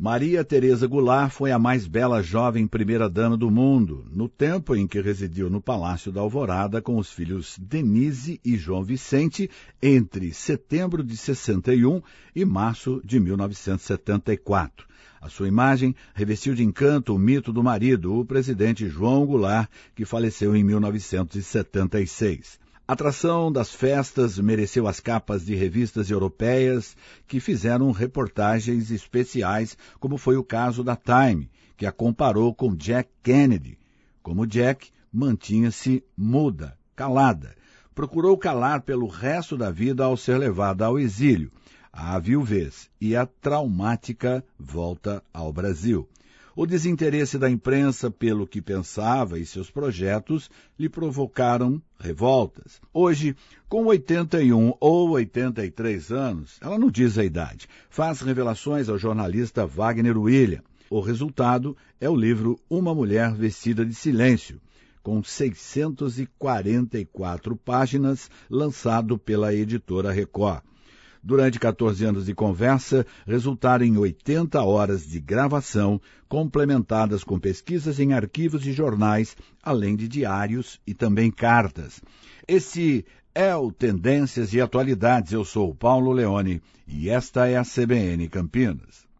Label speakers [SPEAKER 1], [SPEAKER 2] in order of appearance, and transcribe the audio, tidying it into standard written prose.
[SPEAKER 1] Maria Teresa Goulart foi a mais bela jovem primeira-dama do mundo, no tempo em que residiu no Palácio da Alvorada com os filhos Denise e João Vicente, entre setembro de 61 e março de 1974. A sua imagem revestiu de encanto o mito do marido, o presidente João Goulart, que faleceu em 1976. A atração das festas mereceu as capas de revistas europeias que fizeram reportagens especiais, como foi o caso da Time, que a comparou com Jack Kennedy. Como Jack, mantinha-se muda, calada. Procurou calar pelo resto da vida ao ser levada ao exílio, à viuvez e a traumática volta ao Brasil. O desinteresse da imprensa pelo que pensava e seus projetos lhe provocaram revoltas. Hoje, com 81 ou 83 anos, ela não diz a idade, faz revelações ao jornalista Wagner William. O resultado é o livro Uma Mulher Vestida de Silêncio, com 644 páginas, lançado pela editora Record. Durante 14 anos de conversa, resultaram em 80 horas de gravação, complementadas com pesquisas em arquivos de jornais, além de diários e também cartas. Esse é o Tendências e Atualidades. Eu sou o Paulo Leone e esta é a CBN Campinas.